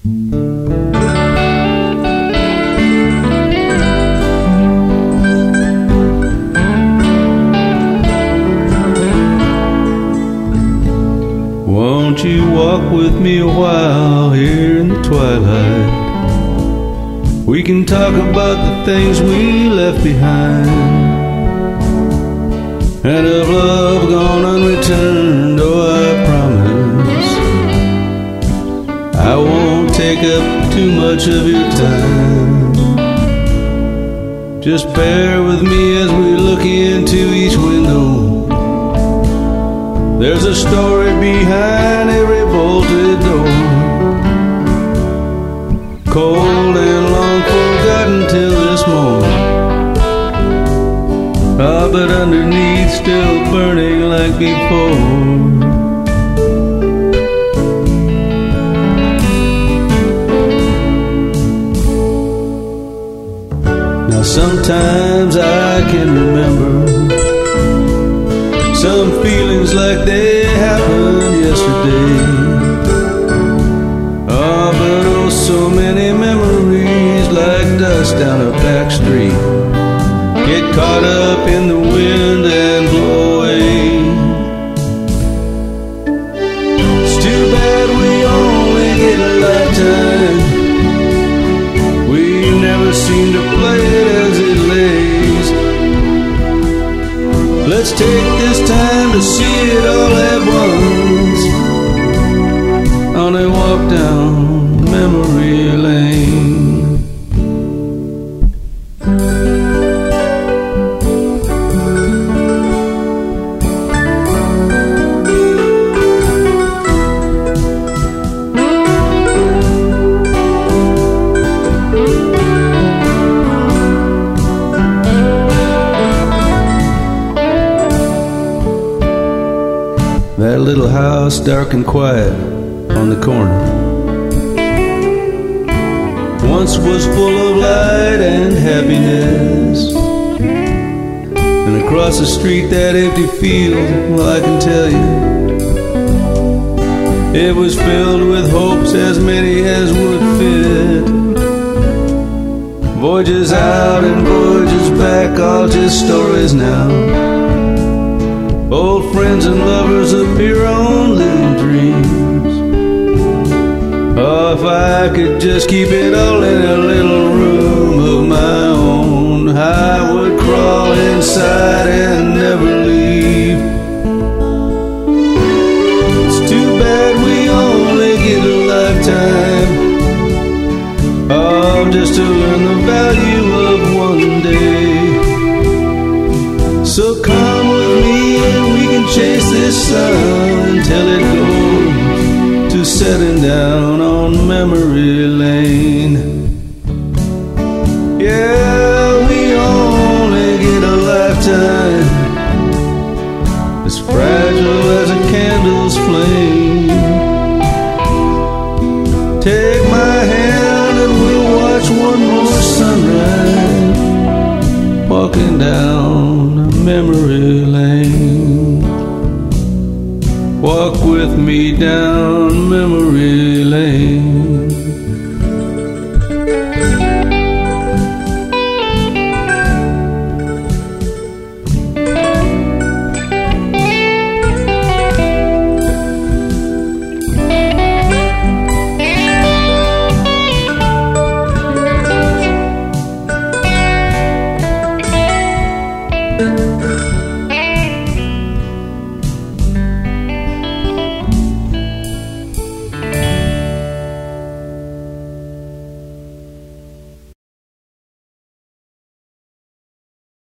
Won't you walk with me a while here in the twilight? We can talk about the things we left behind, and of love gone unreturned. Oh, I promise I won't take up too much of your time. Just bear with me as we look into each window. There's a story behind every bolted door, cold and long forgotten till this moment. Ah, but underneath still burning like before. Now sometimes I can remember some feelings like they happened yesterday. Oh, but oh, so many memories like dust down a back street get caught up in the wind and blow away. It's too bad we only get a lifetime. We never seem to play it as it lays. Let's take this time to see it all at once on a walk down memory lane. That little house, dark and quiet on the corner, once was full of light and happiness. And across the street, that empty field, well, I can tell you, it was filled with hopes as many as would fit. Voyages out and voyages back, all just stories now. Old friends and lovers appear on little dreams. Oh, if I could just keep it all in a little room of my own, I would crawl inside and never leave. It's too bad we only get a lifetime, oh, just to learn the value of one day. So come with me and we can chase this sun till it goes to setting down on memory lane. Yeah, we only get a lifetime, as fragile as a candle's flame. Take my hand and we'll watch one more sunrise, walking down memory lane. Walk with me down memory lane.